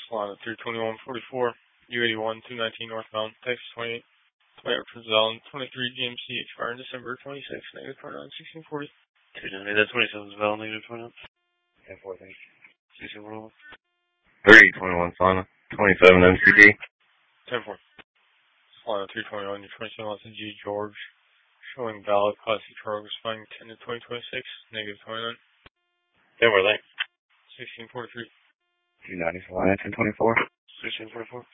Solana 32144, U81 219 northbound, Texas 28. 20 returns valid, 23 GMC expired in December 26, negative 29, 1640. 290, that 27 is valid, negative 29. 10-4, thanks. 1641. 3021 Solana, 27 MCD. 10-4. Solana 321, your 27 Austin G. George. Showing valid classic truck expiring 10 to 2026, negative 29. 10-4, thanks. 1643. 290 Solana, 10-24. 1644.